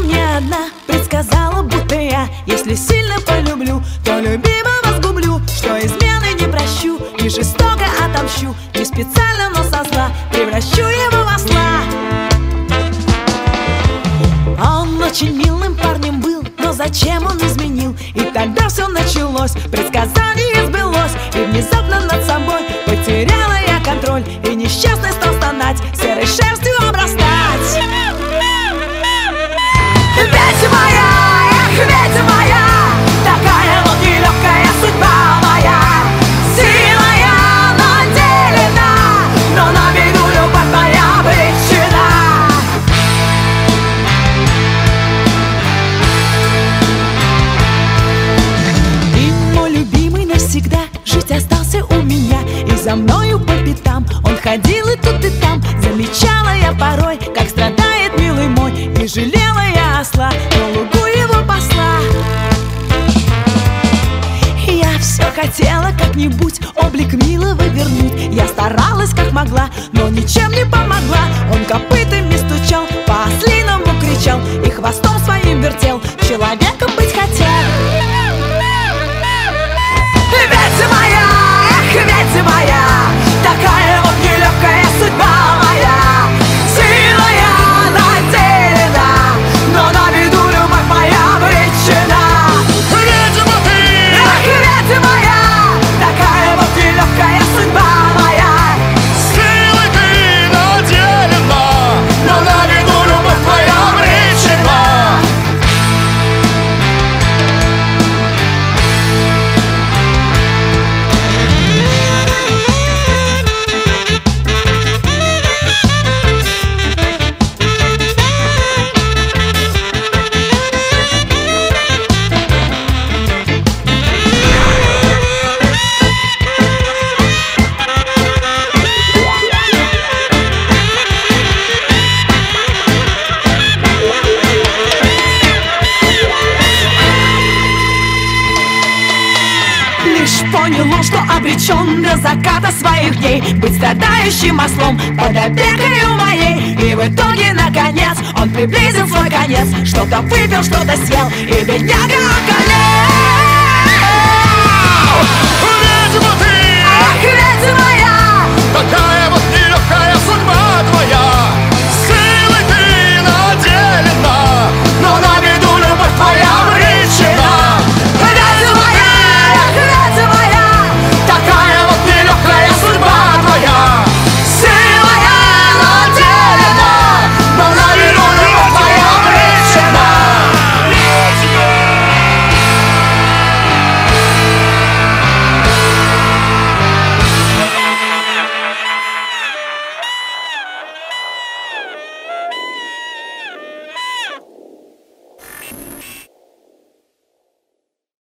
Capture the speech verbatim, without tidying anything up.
мне одна предсказала, будто я, если сильно полюблю, то любимого сгублю, что измены не прощу, не жестоко отомщу, не специально, но со зла превращу его в осла. Он очень милым парнем был, но зачем он изменил? И тогда все началось, предсказание сбылось, и внезапно над собой потеряла я контроль, и несчастный стал стонать, серой шерстью обрастать. Ведь моя, эх, ведь моя, такая вот нелегкая судьба моя. Сила я наделена, но на беду любовь моя обречена. И мой любимый навсегда жить остался у меня, и за мною по пятам он ходил и тут и там. Замечала я порой, как страдает милый мой, и жалела я осла, на лугу его посла. Я все хотела как-нибудь облик милого вернуть, я старалась как могла, но ничем не помогла. Он копытами стучал, по-ослиному кричал и хвостом своим вертел, человеком быть хотел. Ведь моя, эх, ведь моя, такая вот нелегкая судьба моя. Сила я наделена, но на беду любовь моя обречена. Ведьма ты, эх, ведь моя, такая вот нелегкая судьба моя. Силой ты наделена, Но на беду любовь моя обречена. Понял он, что обречен до заката своих дней быть страдающим ослом под опекою моей. И в итоге, наконец, он приблизил свой конец, что-то выпил, что-то съел, и бедняга околел.